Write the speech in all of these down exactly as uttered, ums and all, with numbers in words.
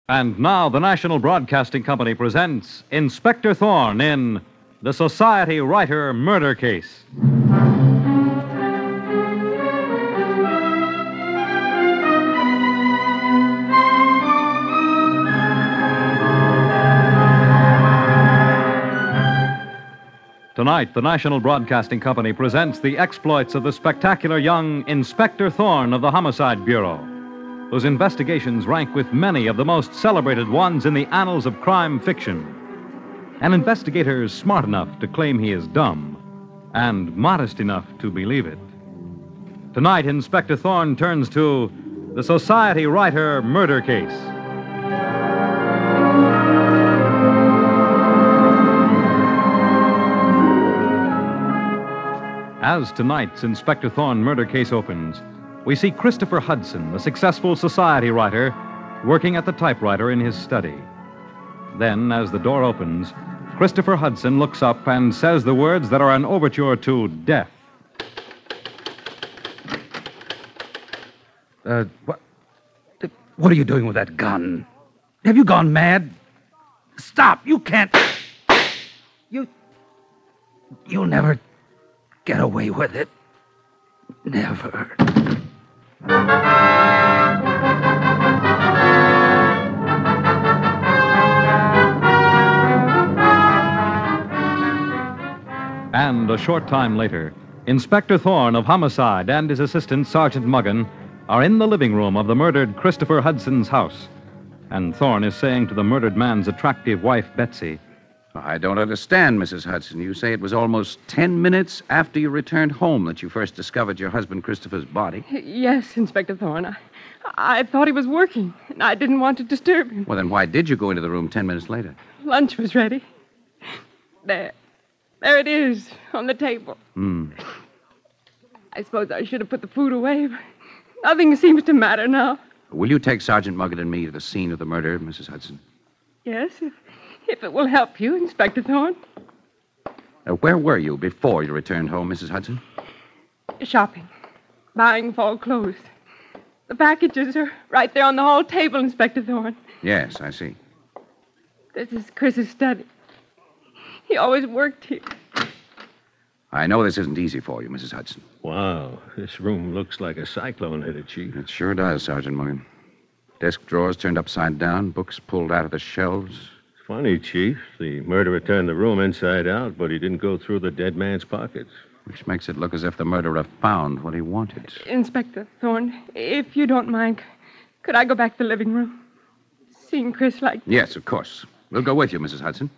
And now the National Broadcasting Company presents Inspector Thorne in The Society Writer Murder Case. Tonight, the National Broadcasting Company presents the exploits of the spectacular young Inspector Thorne of the Homicide Bureau, whose investigations rank with many of the most celebrated ones in the annals of crime fiction. An investigator smart enough to claim he is dumb and modest enough to believe it. Tonight, Inspector Thorne turns to the Society Writer Murder Case. As tonight's Inspector Thorne murder case opens, we see Christopher Hudson, the successful society writer, working at the typewriter in his study. Then, as the door opens, Christopher Hudson looks up and says the words that are an overture to death. Uh, what? What are you doing with that gun? Have you gone mad? Stop! You can't. You. You'll never get away with it. Never. And a short time later, Inspector Thorne of Homicide and his assistant, Sergeant Muggan, are in the living room of the murdered Christopher Hudson's house. And Thorne is saying to the murdered man's attractive wife, Betsy, I don't understand, Missus Hudson. You say it was almost ten minutes after you returned home that you first discovered your husband Christopher's body. Yes, Inspector Thorne. I, I thought he was working, and I didn't want to disturb him. Well, then why did you go into the room ten minutes later? Lunch was ready. There. There it is, on the table. Hmm. I suppose I should have put the food away, but nothing seems to matter now. Will you take Sergeant Muggan and me to the scene of the murder, Missus Hudson? Yes, if, if it will help you, Inspector Thorne. Uh, where were you before you returned home, Missus Hudson? Shopping. Buying fall clothes. The packages are right there on the hall table, Inspector Thorne. Yes, I see. This is Chris's study. He always worked here. I know this isn't easy for you, Missus Hudson. Wow, this room looks like a cyclone hit it, Chief. It sure does, Sergeant Muggan. Desk drawers turned upside down, books pulled out of the shelves. It's funny, Chief. The murderer turned the room inside out, but he didn't go through the dead man's pockets. Which makes it look as if the murderer found what he wanted. Inspector Thorne, if you don't mind, could I go back to the living room? Seeing Chris like... Yes, of course. We'll go with you, Missus Hudson.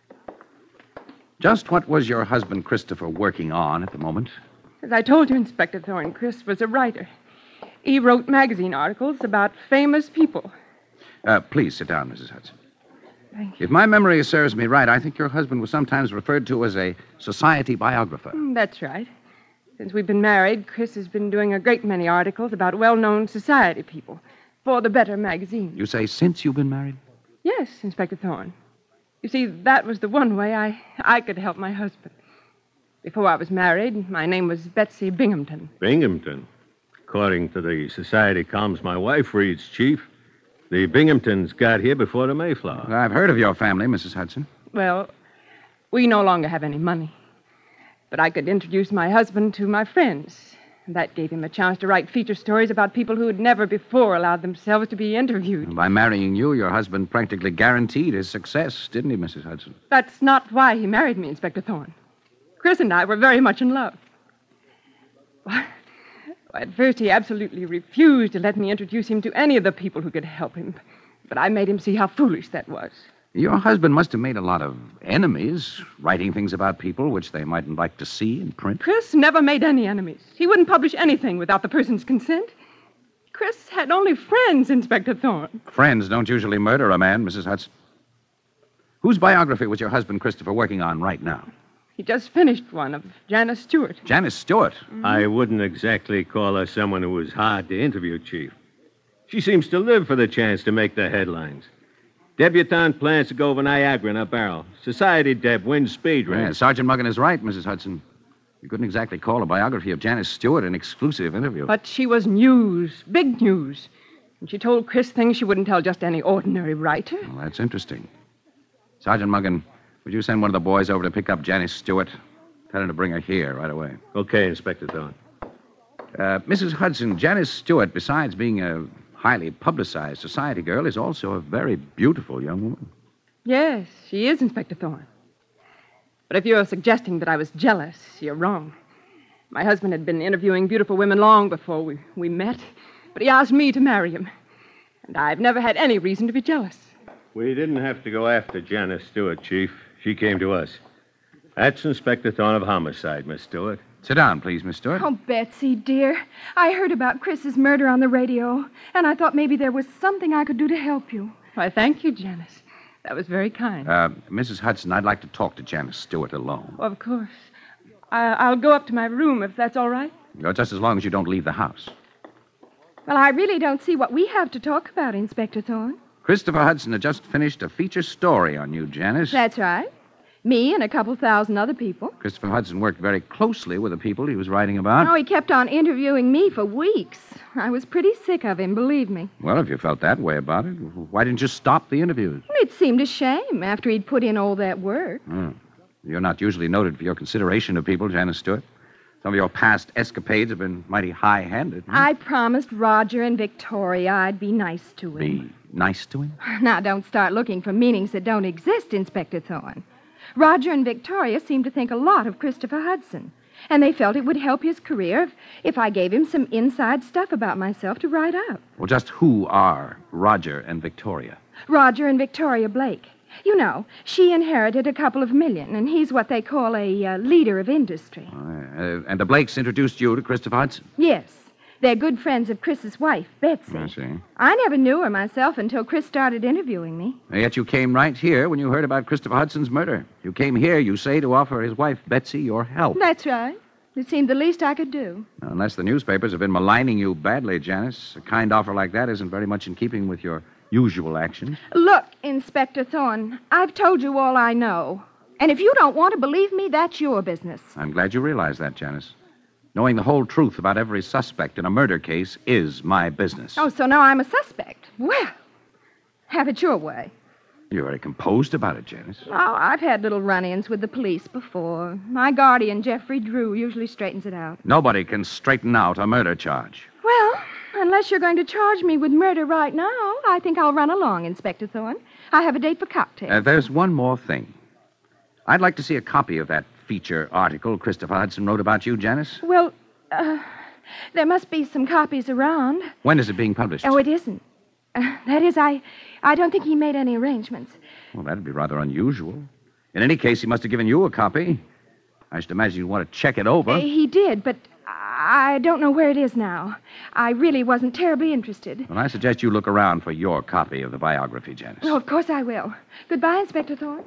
Just what was your husband Christopher working on at the moment? As I told you, Inspector Thorne, Chris was a writer. He wrote magazine articles about famous people. Uh, please sit down, Missus Hudson. Thank you. If my memory serves me right, I think your husband was sometimes referred to as a society biographer. Mm, That's right. Since we've been married, Chris has been doing a great many articles about well-known society people for the Better magazine. You say since you've been married? Yes, Inspector Thorne. You see, that was the one way I, I could help my husband. Before I was married, my name was Betsy Binghamton. Binghamton? According to the society columns my wife reads, Chief, the Binghamtons got here before the Mayflower. I've heard of your family, Missus Hudson. Well, we no longer have any money. But I could introduce my husband to my friends. That gave him a chance to write feature stories about people who had never before allowed themselves to be interviewed. By marrying you, your husband practically guaranteed his success, didn't he, Missus Hudson? That's not why he married me, Inspector Thorne. Chris and I were very much in love. Well, at first, he absolutely refused to let me introduce him to any of the people who could help him. But I made him see how foolish that was. Your husband must have made a lot of enemies, writing things about people which they mightn't like to see in print. Chris never made any enemies. He wouldn't publish anything without the person's consent. Chris had only friends, Inspector Thorne. Friends don't usually murder a man, Missus Hudson. Whose biography was your husband Christopher working on right now? He just finished one of Janice Stewart. Janice Stewart? Mm-hmm. I wouldn't exactly call her someone who was hard to interview, Chief. She seems to live for the chance to make the headlines. Debutante plans to go over Niagara in a barrel. Society Deb wins speed race. Yeah, Sergeant Muggan is right, Missus Hudson. You couldn't exactly call a biography of Janice Stewart an exclusive interview. But she was news, big news. And she told Chris things she wouldn't tell just any ordinary writer. Well, that's interesting. Sergeant Muggan, would you send one of the boys over to pick up Janice Stewart? Tell her to bring her here right away. Okay, Inspector Thorne. Uh, Missus Hudson, Janice Stewart, besides being a highly publicized society girl, is also a very beautiful young woman. Yes, she is, Inspector Thorne. But if you're suggesting that I was jealous, you're wrong. My husband had been interviewing beautiful women long before we, we met, but he asked me to marry him. And I've never had any reason to be jealous. We didn't have to go after Janice Stewart, Chief. She came to us. That's Inspector Thorne of Homicide, Miss Stewart. Sit down, please, Miss Stewart. Oh, Betsy, dear. I heard about Chris's murder on the radio, and I thought maybe there was something I could do to help you. Why, thank you, Janice. That was very kind. Uh, Missus Hudson, I'd like to talk to Janice Stewart alone. Oh, of course. I- I'll go up to my room if that's all right. You know, just as long as you don't leave the house. Well, I really don't see what we have to talk about, Inspector Thorne. Christopher Hudson had just finished a feature story on you, Janice. That's right. Me and a couple thousand other people. Christopher Hudson worked very closely with the people he was writing about. Oh, he kept on interviewing me for weeks. I was pretty sick of him, believe me. Well, if you felt that way about it, why didn't you stop the interviews? It seemed a shame after he'd put in all that work. Hmm. You're not usually noted for your consideration of people, Janice Stewart. Some of your past escapades have been mighty high-handed. Hmm? I promised Roger and Victoria I'd be nice to him. Be nice to him? Now, don't start looking for meanings that don't exist, Inspector Thorne. Roger and Victoria seemed to think a lot of Christopher Hudson, and they felt it would help his career if, if I gave him some inside stuff about myself to write up. Well, just who are Roger and Victoria? Roger and Victoria Blake. You know, she inherited a couple of million, and he's what they call a uh, leader of industry. Uh, and the Blakes introduced you to Christopher Hudson? Yes. They're good friends of Chris's wife, Betsy. I see. I never knew her myself until Chris started interviewing me. Yet you came right here when you heard about Christopher Hudson's murder. You came here, you say, to offer his wife, Betsy, your help. That's right. It seemed the least I could do. Now, unless the newspapers have been maligning you badly, Janice, a kind offer like that isn't very much in keeping with your usual actions. Look, Inspector Thorne, I've told you all I know. And if you don't want to believe me, that's your business. I'm glad you realize that, Janice. Knowing the whole truth about every suspect in a murder case is my business. Oh, so now I'm a suspect. Well, have it your way. You're very composed about it, Janice. Oh, I've had little run-ins with the police before. My guardian, Jeffrey Drew, usually straightens it out. Nobody can straighten out a murder charge. Well, unless you're going to charge me with murder right now, I think I'll run along, Inspector Thorne. I have a date for cocktails. Uh, there's one more thing. I'd like to see a copy of that feature article Christopher Hudson wrote about you, Janice. Well, uh, there must be some copies around. When is it being published? Oh, it isn't. Uh, that is, I, I don't think he made any arrangements. Well, that'd be rather unusual. In any case, he must have given you a copy. I should imagine you'd want to check it over. Uh, he did, but I don't know where it is now. I really wasn't terribly interested. Well, I suggest you look around for your copy of the biography, Janice. Oh, of course I will. Goodbye, Inspector Thorne.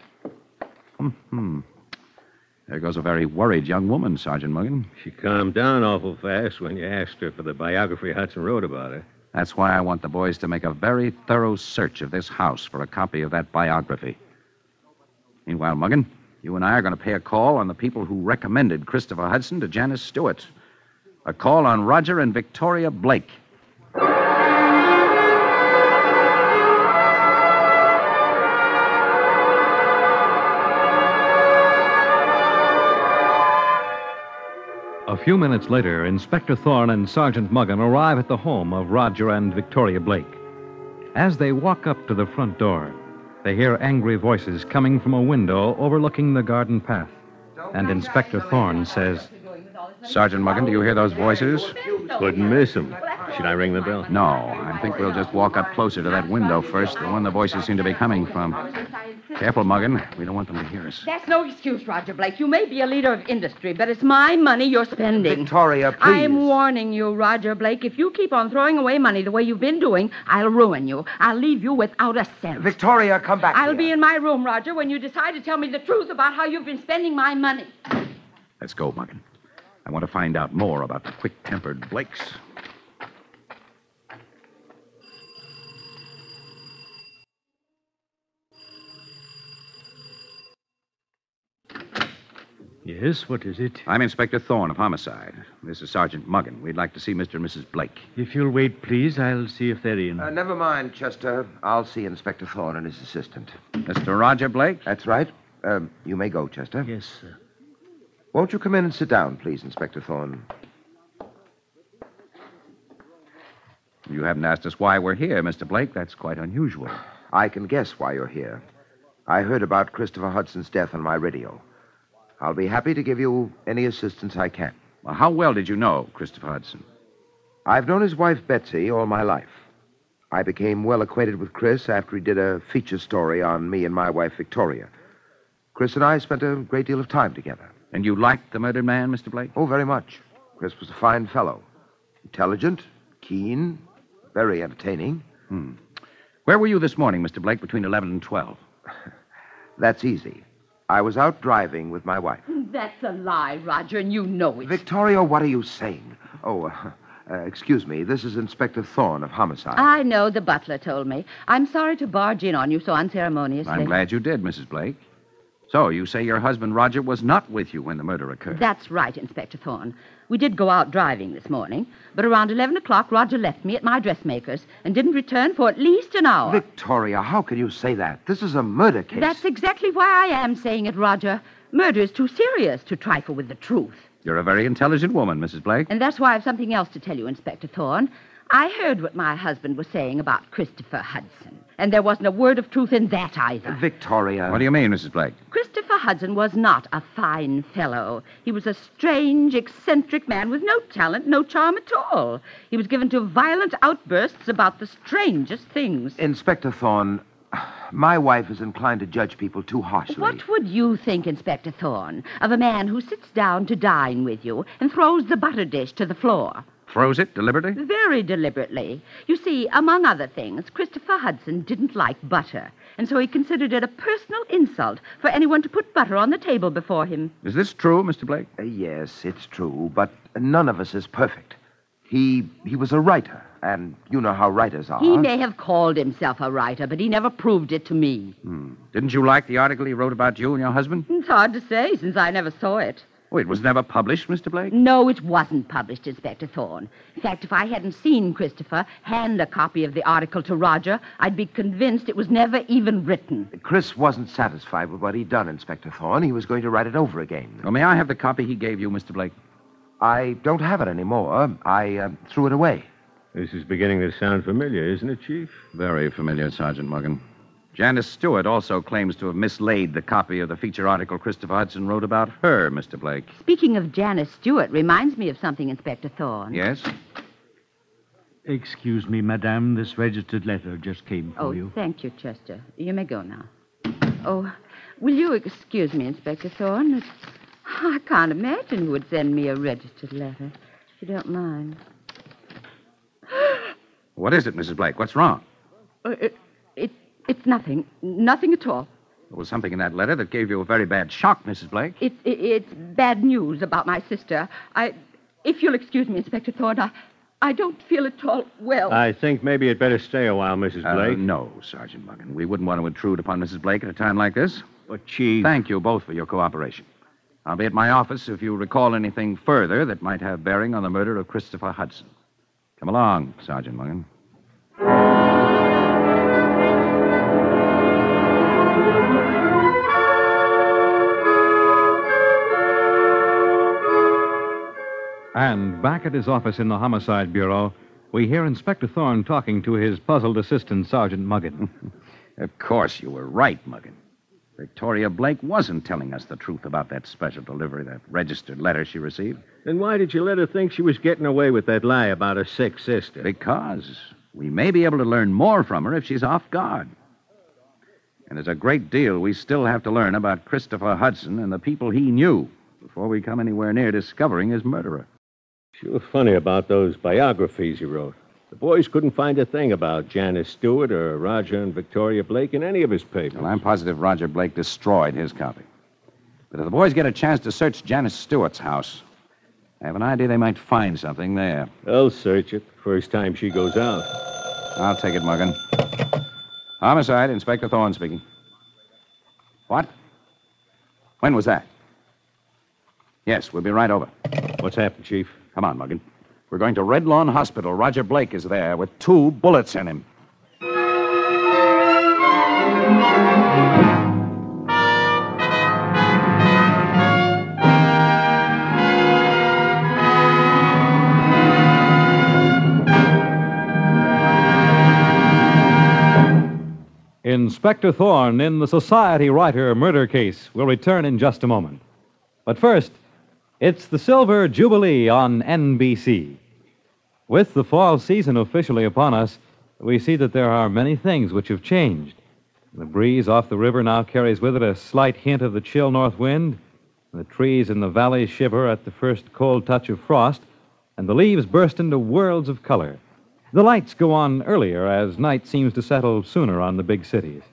Hmm. There goes a very worried young woman, Sergeant Muggan. She calmed down awful fast when you asked her for the biography Hudson wrote about her. That's why I want the boys to make a very thorough search of this house for a copy of that biography. Meanwhile, Muggan, you and I are going to pay a call on the people who recommended Christopher Hudson to Janice Stewart. A call on Roger and Victoria Blake. A few minutes later, Inspector Thorne and Sergeant Muggan arrive at the home of Roger and Victoria Blake. As they walk up to the front door, they hear angry voices coming from a window overlooking the garden path. And Inspector Thorne says, Sergeant Muggan, do you hear those voices? Couldn't miss him. Should I ring the bell? No, I think we'll just walk up closer to that window first, the one the voices seem to be coming from. Careful, Muggan. We don't want them to hear us. That's no excuse, Roger Blake. You may be a leader of industry, but it's my money you're spending. Victoria, please. I'm warning you, Roger Blake. If you keep on throwing away money the way you've been doing, I'll ruin you. I'll leave you without a cent. Victoria, come back I'll here. be in my room, Roger, when you decide to tell me the truth about how you've been spending my money. Let's go, Muggan. I want to find out more about the quick-tempered Blakes. Yeah, Yes, what is it? I'm Inspector Thorne of Homicide. This is Sergeant Muggan. We'd like to see Mister and Missus Blake. If you'll wait, please, I'll see if they're in. Uh, never mind, Chester. I'll see Inspector Thorne and his assistant. Mister Roger Blake? That's right. Um, you may go, Chester. Yes, sir. Won't you come in and sit down, please, Inspector Thorne? You haven't asked us why we're here, Mister Blake. That's quite unusual. I can guess why you're here. I heard about Christopher Hudson's death on my radio. I'll be happy to give you any assistance I can. Well, how well did you know Christopher Hudson? I've known his wife, Betsy, all my life. I became well acquainted with Chris after he did a feature story on me and my wife, Victoria. Chris and I spent a great deal of time together. And you liked the murdered man, Mister Blake? Oh, very much. Chris was a fine fellow. Intelligent, keen, very entertaining. Hmm. Where were you this morning, Mister Blake, between eleven and twelve? That's easy. I was out driving with my wife. That's a lie, Roger, and you know it. Victoria, what are you saying? Oh, uh, uh, excuse me. This is Inspector Thorne of Homicide. I know, the butler told me. I'm sorry to barge in on you so unceremoniously. I'm glad you did, Missus Blake. So, you say your husband, Roger, was not with you when the murder occurred? That's right, Inspector Thorne. We did go out driving this morning, but around eleven o'clock, Roger left me at my dressmaker's and didn't return for at least an hour. Victoria, how can you say that? This is a murder case. That's exactly why I am saying it, Roger. Murder is too serious to trifle with the truth. You're a very intelligent woman, Missus Blake. And that's why I have something else to tell you, Inspector Thorne. I heard what my husband was saying about Christopher Hudson, and there wasn't a word of truth in that either. Victoria. What do you mean, Missus Blake? Christopher Hudson was not a fine fellow. He was a strange, eccentric man with no talent, no charm at all. He was given to violent outbursts about the strangest things. Inspector Thorne, my wife is inclined to judge people too harshly. What would you think, Inspector Thorne, of a man who sits down to dine with you and throws the butter dish to the floor? Throws it deliberately? Very deliberately. You see, among other things, Christopher Hudson didn't like butter, and so he considered it a personal insult for anyone to put butter on the table before him. Is this true, Mister Blake? Uh, yes, it's true, but none of us is perfect. He he was a writer, and you know how writers are. He may have called himself a writer, but he never proved it to me. Hmm. Didn't you like the article he wrote about you and your husband? It's hard to say, since I never saw it. Oh, it was never published, Mister Blake? No, it wasn't published, Inspector Thorne. In fact, if I hadn't seen Christopher hand a copy of the article to Roger, I'd be convinced it was never even written. Chris wasn't satisfied with what he'd done, Inspector Thorne. He was going to write it over again. Well, may I have the copy he gave you, Mister Blake? I don't have it anymore. I uh, threw it away. This is beginning to sound familiar, isn't it, Chief? Very familiar, Sergeant Muggan. Janice Stewart also claims to have mislaid the copy of the feature article Christopher Hudson wrote about her, Mister Blake. Speaking of Janice Stewart reminds me of something, Inspector Thorne. Yes? Excuse me, madame. This registered letter just came for oh, you. Thank you, Chester. You may go now. Oh, will you excuse me, Inspector Thorne? It's... I can't imagine who would send me a registered letter, if you don't mind. What is it, Missus Blake? What's wrong? Uh, it, it, it's nothing. Nothing at all. There was something in that letter that gave you a very bad shock, Missus Blake. It, it, it's bad news about my sister. I, if you'll excuse me, Inspector Thorne, I, I don't feel at all well. I think maybe you'd better stay a while, Missus Uh, Blake. no, Sergeant Muggan. We wouldn't want to intrude upon Missus Blake at a time like this. But, Chief... Thank you both for your cooperation. I'll be at my office if you recall anything further that might have bearing on the murder of Christopher Hudson. Come along, Sergeant Muggan. And back at his office in the Homicide Bureau, we hear Inspector Thorne talking to his puzzled assistant, Sergeant Muggan. Of course you were right, Muggan. Victoria Blake wasn't telling us the truth about that special delivery, that registered letter she received. Then why did you let her think she was getting away with that lie about her sick sister? Because we may be able to learn more from her if she's off guard. And there's a great deal we still have to learn about Christopher Hudson and the people he knew before we come anywhere near discovering his murderer. Sure funny about those biographies he wrote. The boys couldn't find a thing about Janice Stewart or Roger and Victoria Blake in any of his papers. Well, I'm positive Roger Blake destroyed his copy. But if the boys get a chance to search Janice Stewart's house, I have an idea they might find something there. They'll search it the first time she goes out. I'll take it, Muggan. Homicide, Inspector Thorne speaking. What? When was that? Yes, we'll be right over. What's happened, Chief? Come on, Muggin. We're going to Red Lawn Hospital. Roger Blake is there with two bullets in him. Inspector Thorne in the Society Writer murder case will return in just a moment. But first, it's the Silver Jubilee on N B C. With the fall season officially upon us, we see that there are many things which have changed. The breeze off the river now carries with it a slight hint of the chill north wind. The trees in the valley shiver at the first cold touch of frost, and the leaves burst into worlds of color. The lights go on earlier as night seems to settle sooner on the big cities.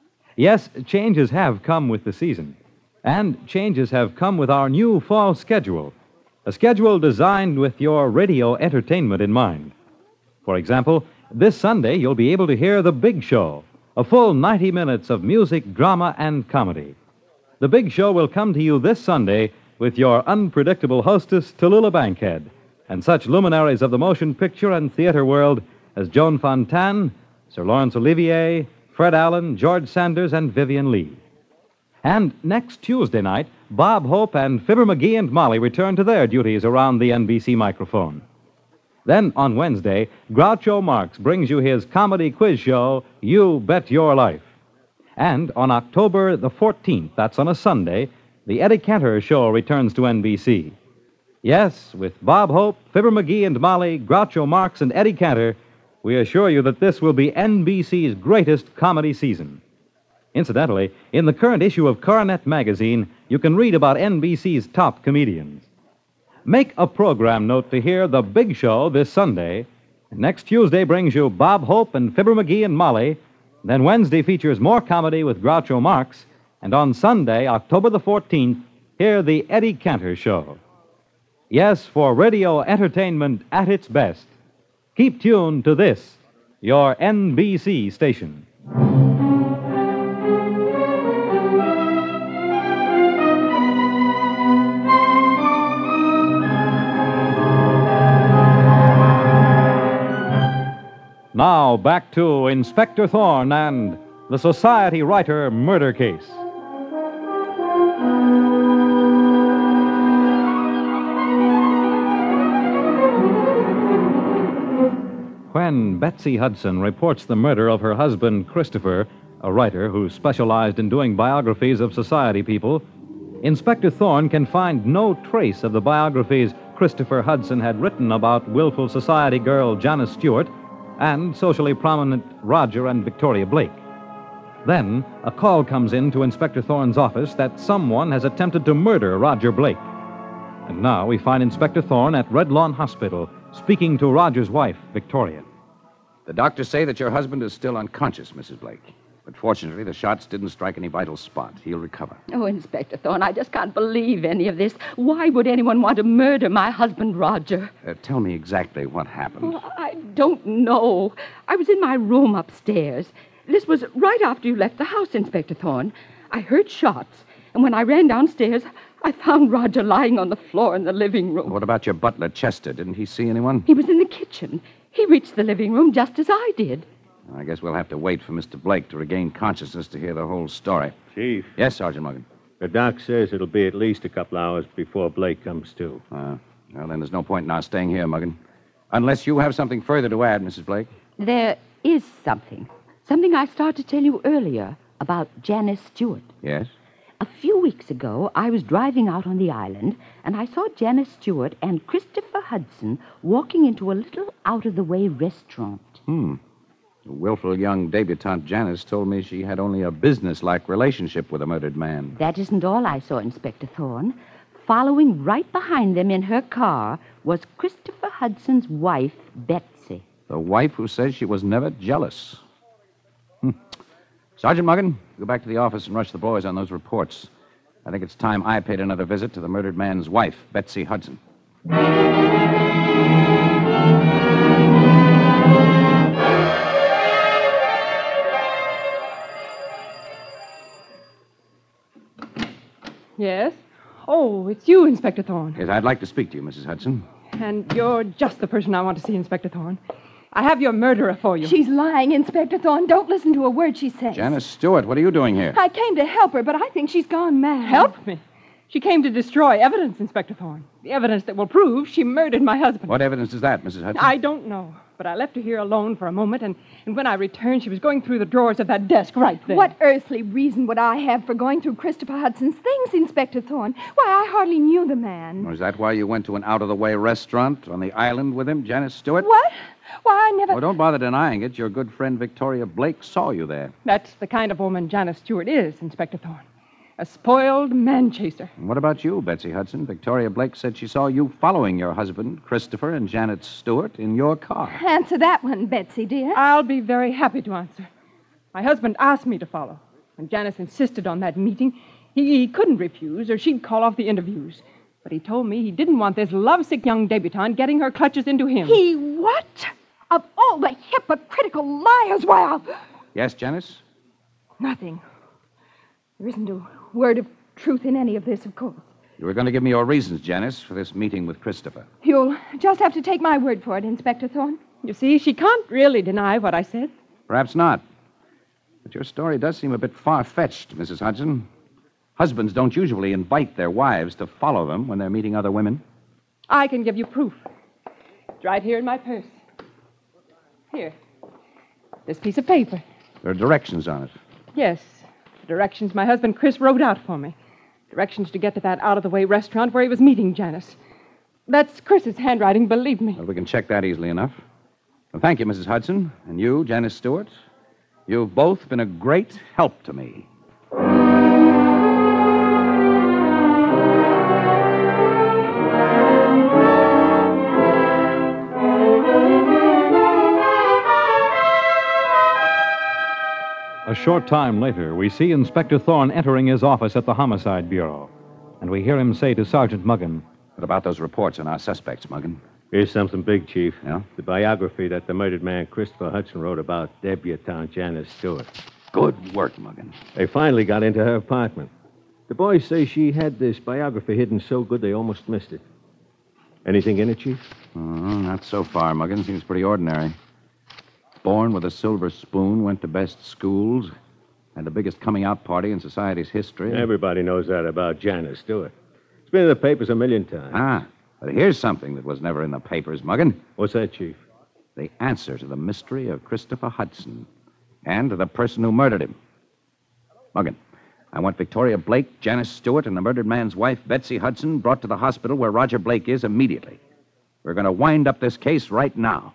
Yes, changes have come with the season, and changes have come with our new fall schedule, a schedule designed with your radio entertainment in mind. For example, this Sunday you'll be able to hear The Big Show, a full ninety minutes of music, drama, and comedy. The Big Show will come to you this Sunday with your unpredictable hostess, Tallulah Bankhead, and such luminaries of the motion picture and theater world as Joan Fontaine, Sir Laurence Olivier, Fred Allen, George Sanders, and Vivian Lee. And next Tuesday night, Bob Hope and Fibber McGee and Molly return to their duties around the N B C microphone. Then, on Wednesday, Groucho Marx brings you his comedy quiz show, You Bet Your Life. And on October the fourteenth, that's on a Sunday, the Eddie Cantor Show returns to N B C. Yes, with Bob Hope, Fibber McGee and Molly, Groucho Marx, and Eddie Cantor, we assure you that this will be N B C's greatest comedy season. Incidentally, in the current issue of Coronet magazine, you can read about N B C's top comedians. Make a program note to hear The Big Show this Sunday. Next Tuesday brings you Bob Hope and Fibber McGee and Molly. Then Wednesday features more comedy with Groucho Marx. And on Sunday, October the fourteenth, hear The Eddie Cantor Show. Yes, for radio entertainment at its best. Keep tuned to this, your N B C station. Now, back to Inspector Thorne and the Society Writer murder case. When Betsy Hudson reports the murder of her husband, Christopher, a writer who specialized in doing biographies of society people, Inspector Thorne can find no trace of the biographies Christopher Hudson had written about willful society girl Janice Stewart and socially prominent Roger and Victoria Blake. Then, a call comes in to Inspector Thorne's office that someone has attempted to murder Roger Blake. And now we find Inspector Thorne at Red Lawn Hospital, speaking to Roger's wife, Victoria. The doctors say that your husband is still unconscious, Missus Blake. But fortunately, the shots didn't strike any vital spot. He'll recover. Oh, Inspector Thorne, I just can't believe any of this. Why would anyone want to murder my husband, Roger? Uh, tell me exactly what happened. Oh, I don't know. I was in my room upstairs. This was right after you left the house, Inspector Thorne. I heard shots, and when I ran downstairs, I found Roger lying on the floor in the living room. What about your butler, Chester? Didn't he see anyone? He was in the kitchen. He reached the living room just as I did. I guess we'll have to wait for Mister Blake to regain consciousness to hear the whole story. Chief. Yes, Sergeant Morgan. The doc says it'll be at least a couple hours before Blake comes to. Uh, well, then there's no point in our staying here, Muggin. Unless you have something further to add, Missus Blake. There is something. Something I started to tell you earlier about Janice Stewart. Yes? A few weeks ago, I was driving out on the island, and I saw Janice Stewart and Christopher Hudson walking into a little out-of-the-way restaurant. Hmm. The willful young debutante Janice told me she had only a business-like relationship with a murdered man. That isn't all I saw, Inspector Thorne. Following right behind them in her car was Christopher Hudson's wife, Betsy. The wife who says she was never jealous. Hmm. Sergeant Muggin, go back to the office and rush the boys on those reports. I think it's time I paid another visit to the murdered man's wife, Betsy Hudson. Yes? Oh, it's you, Inspector Thorne. Yes, I'd like to speak to you, Missus Hudson. And you're just the person I want to see, Inspector Thorne. I have your murderer for you. She's lying, Inspector Thorne. Don't listen to a word she says. Janice Stewart, what are you doing here? I came to help her, but I think she's gone mad. Help me. She came to destroy evidence, Inspector Thorne. The evidence that will prove she murdered my husband. What evidence is that, Missus Hudson? I don't know, but I left her here alone for a moment, and, and when I returned, she was going through the drawers of that desk right there. What earthly reason would I have for going through Christopher Hudson's things, Inspector Thorne? Why, I hardly knew the man. Was that why you went to an out-of-the-way restaurant on the island with him, Janice Stewart? What? Why, I never... Oh, don't bother denying it. Your good friend Victoria Blake saw you there. That's the kind of woman Janice Stewart is, Inspector Thorne. A spoiled man-chaser. And what about you, Betsy Hudson? Victoria Blake said she saw you following your husband, Christopher, and Janet Stewart in your car. Answer that one, Betsy, dear. I'll be very happy to answer. My husband asked me to follow. When Janice insisted on that meeting, he, he couldn't refuse, or she'd call off the interviews. But he told me he didn't want this lovesick young debutante getting her clutches into him. He what? Of all the hypocritical liars, why, I'll... Yes, Janice? Nothing. There isn't a word of truth in any of this, of course. You were going to give me your reasons, Janice, for this meeting with Christopher. You'll just have to take my word for it, Inspector Thorne. You see, she can't really deny what I said. Perhaps not. But your story does seem a bit far-fetched, Missus Hudson. Husbands don't usually invite their wives to follow them when they're meeting other women. I can give you proof. It's right here in my purse. Here. This piece of paper. There are directions on it. Yes. The directions my husband Chris wrote out for me. Directions to get to that out-of-the-way restaurant where he was meeting Janice. That's Chris's handwriting, believe me. Well, we can check that easily enough. Well, thank you, Missus Hudson. And you, Janice Stewart. You've both been a great help to me. A short time later, we see Inspector Thorne entering his office at the Homicide Bureau, and we hear him say to Sergeant Muggin, What about those reports on our suspects, Muggin? Here's something big, Chief. Yeah? The biography that the murdered man Christopher Hudson wrote about debutante Janice Stewart. Good work, Muggin. They finally got into her apartment. The boys say she had this biography hidden so good they almost missed it. Anything in it, Chief? Oh, not so far, Muggin. Seems pretty ordinary. Born with a silver spoon, went to best schools, had the biggest coming-out party in society's history. Everybody knows that about Janice Stewart. It's been in the papers a million times. Ah, but here's something that was never in the papers, Muggin. What's that, Chief? The answer to the mystery of Christopher Hudson and to the person who murdered him. Muggin, I want Victoria Blake, Janice Stewart, and the murdered man's wife, Betsy Hudson, brought to the hospital where Roger Blake is immediately. We're going to wind up this case right now.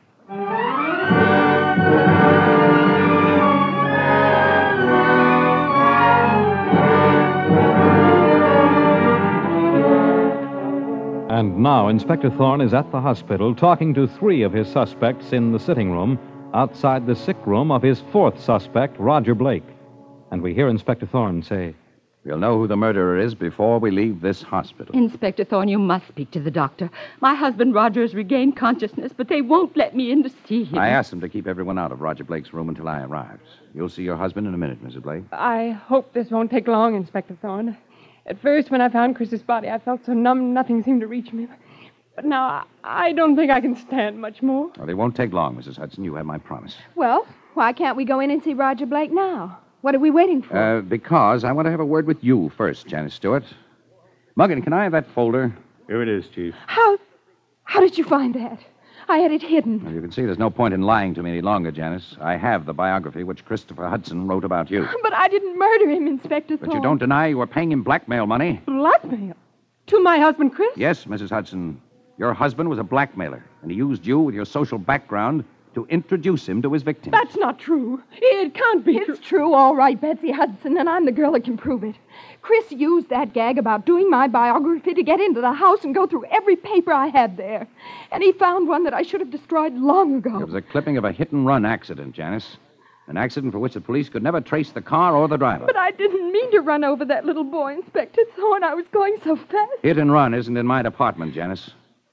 And now Inspector Thorne is at the hospital talking to three of his suspects in the sitting room outside the sick room of his fourth suspect, Roger Blake. And we hear Inspector Thorne say, We'll know who the murderer is before we leave this hospital. Inspector Thorne, you must speak to the doctor. My husband Roger has regained consciousness, but they won't let me in to see him. I asked them to keep everyone out of Roger Blake's room until I arrived. You'll see your husband in a minute, Missus Blake. I hope this won't take long, Inspector Thorne. At first, when I found Chris's body, I felt so numb nothing seemed to reach me. But now, I, I don't think I can stand much more. Well, it won't take long, Missus Hudson. You have my promise. Well, why can't we go in and see Roger Blake now? What are we waiting for? Uh, because I want to have a word with you first, Janice Stewart. Muggin, can I have that folder? Here it is, Chief. How... how did you find that? I had it hidden. Well, you can see there's no point in lying to me any longer, Janice. I have the biography which Christopher Hudson wrote about you. But I didn't murder him, Inspector But Thorne. you don't deny you were paying him blackmail money. Blackmail? To my husband, Chris? Yes, Missus Hudson. Your husband was a blackmailer, and he used you with your social background to introduce him to his victims. That's not true. It can't be true. It's true, all right, Betsy Hudson, and I'm the girl that can prove it. Chris used that gag about doing my biography to get into the house and go through every paper I had there. And he found one that I should have destroyed long ago. It was a clipping of a hit-and-run accident, Janice. An accident for which the police could never trace the car or the driver. But I didn't mean to run over that little boy, Inspector Thorne. I was going so fast. Hit and run isn't in my department, Janice.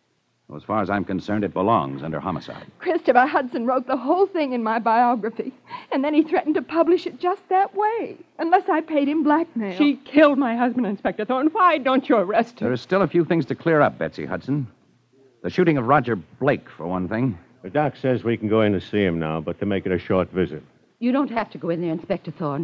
Well, as far as I'm concerned, it belongs under homicide. Christopher Hudson wrote the whole thing in my biography, and then he threatened to publish it just that way, unless I paid him blackmail. She killed my husband, Inspector Thorne. Why don't you arrest her? There are still a few things to clear up, Betsy Hudson. The shooting of Roger Blake, for one thing. The doc says we can go in to see him now, but to make it a short visit. You don't have to go in there, Inspector Thorne.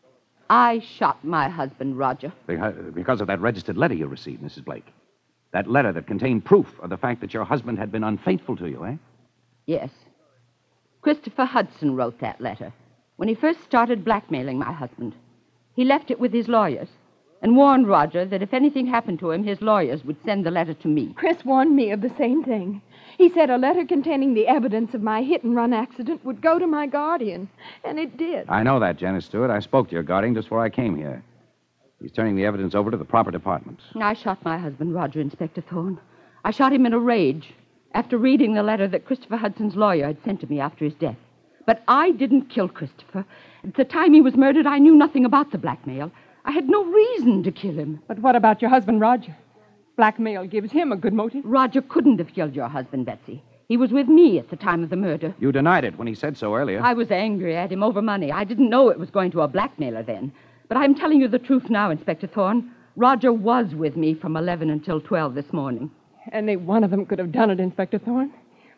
I shot my husband, Roger. Beca- Because of that registered letter you received, Missus Blake. That letter that contained proof of the fact that your husband had been unfaithful to you, eh? Yes. Christopher Hudson wrote that letter when he first started blackmailing my husband. He left it with his lawyers and warned Roger that if anything happened to him, his lawyers would send the letter to me. Chris warned me of the same thing. He said a letter containing the evidence of my hit-and-run accident would go to my guardian, and it did. I know that, Janice Stewart. I spoke to your guardian just before I came here. He's turning the evidence over to the proper departments. I shot my husband, Roger, Inspector Thorne. I shot him in a rage after reading the letter that Christopher Hudson's lawyer had sent to me after his death. But I didn't kill Christopher. At the time he was murdered, I knew nothing about the blackmail. I had no reason to kill him. But what about your husband, Roger? Blackmail gives him a good motive. Roger couldn't have killed your husband, Betsy. He was with me at the time of the murder. You denied it when he said so earlier. I was angry at him over money. I didn't know it was going to a blackmailer then. But I'm telling you the truth now, Inspector Thorne. Roger was with me from eleven until twelve this morning. Any one of them could have done it, Inspector Thorne.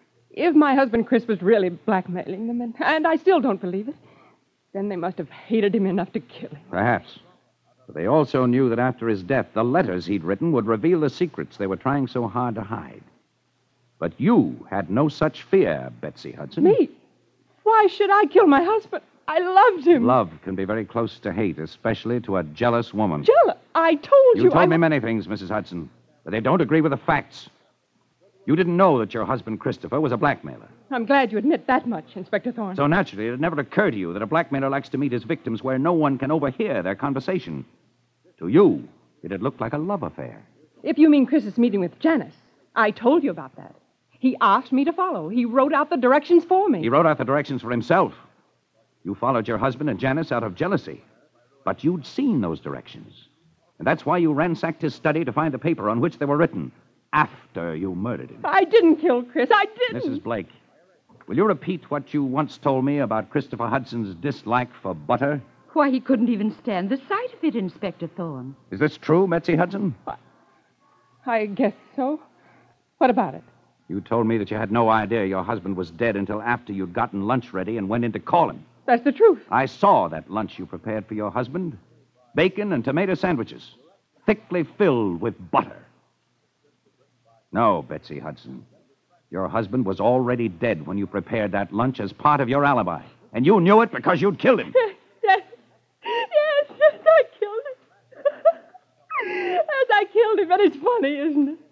If my husband Chris was really blackmailing them, and, and I still don't believe it, then they must have hated him enough to kill him. Perhaps. But they also knew that after his death, the letters he'd written would reveal the secrets they were trying so hard to hide. But you had no such fear, Betsy Hudson. Me? Why should I kill my husband? I loved him. Love can be very close to hate, especially to a jealous woman. Jealous? I told you. You told I... me many things, Missus Hudson, but they don't agree with the facts. You didn't know that your husband, Christopher, was a blackmailer. I'm glad you admit that much, Inspector Thorne. So naturally, it never occurred to you that a blackmailer likes to meet his victims where no one can overhear their conversation. To you, it had looked like a love affair. If you mean Chris's meeting with Janice, I told you about that. He asked me to follow. He wrote out the directions for me. He wrote out the directions for himself. You followed your husband and Janice out of jealousy. But you'd seen those directions. And that's why you ransacked his study to find the paper on which they were written after you murdered him. I didn't kill Chris. I didn't. Missus Blake, will you repeat what you once told me about Christopher Hudson's dislike for butter? Why, he couldn't even stand the sight of it, Inspector Thorne. Is this true, Betsy Hudson? I guess so. What about it? You told me that you had no idea your husband was dead until after you'd gotten lunch ready and went in to call him. That's the truth. I saw that lunch you prepared for your husband. Bacon and tomato sandwiches, thickly filled with butter. No, Betsy Hudson. Your husband was already dead when you prepared that lunch as part of your alibi. And you knew it because you'd killed him. Yes. Yes, yes, I killed him. Yes, I killed him, but it's funny, isn't it?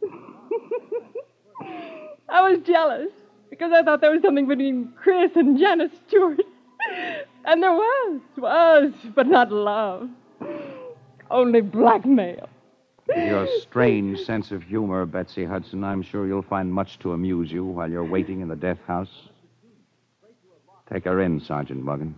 I was jealous because I thought there was something between Chris and Janice Stewart. And there was, was, but not love. Only blackmail. With your strange sense of humor, Betsy Hudson, I'm sure you'll find much to amuse you while you're waiting in the death house. Take her in, Sergeant Muggen.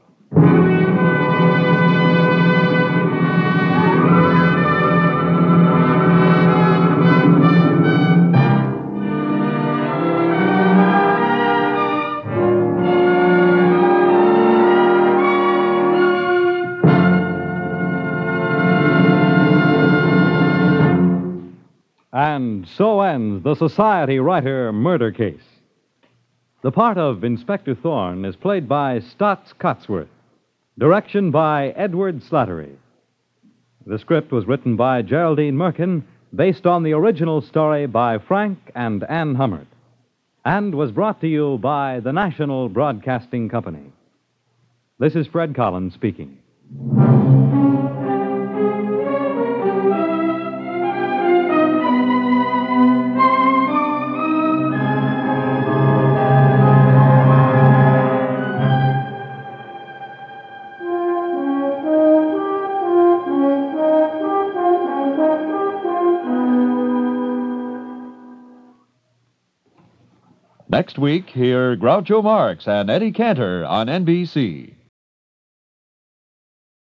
And so ends the Society Writer murder case. The part of Inspector Thorne is played by Stotts Cotsworth. Direction by Edward Slattery. The script was written by Geraldine Merkin, based on the original story by Frank and Ann Hummert, and was brought to you by the National Broadcasting Company. This is Fred Collins speaking. Next week, hear Groucho Marx and Eddie Cantor on N B C.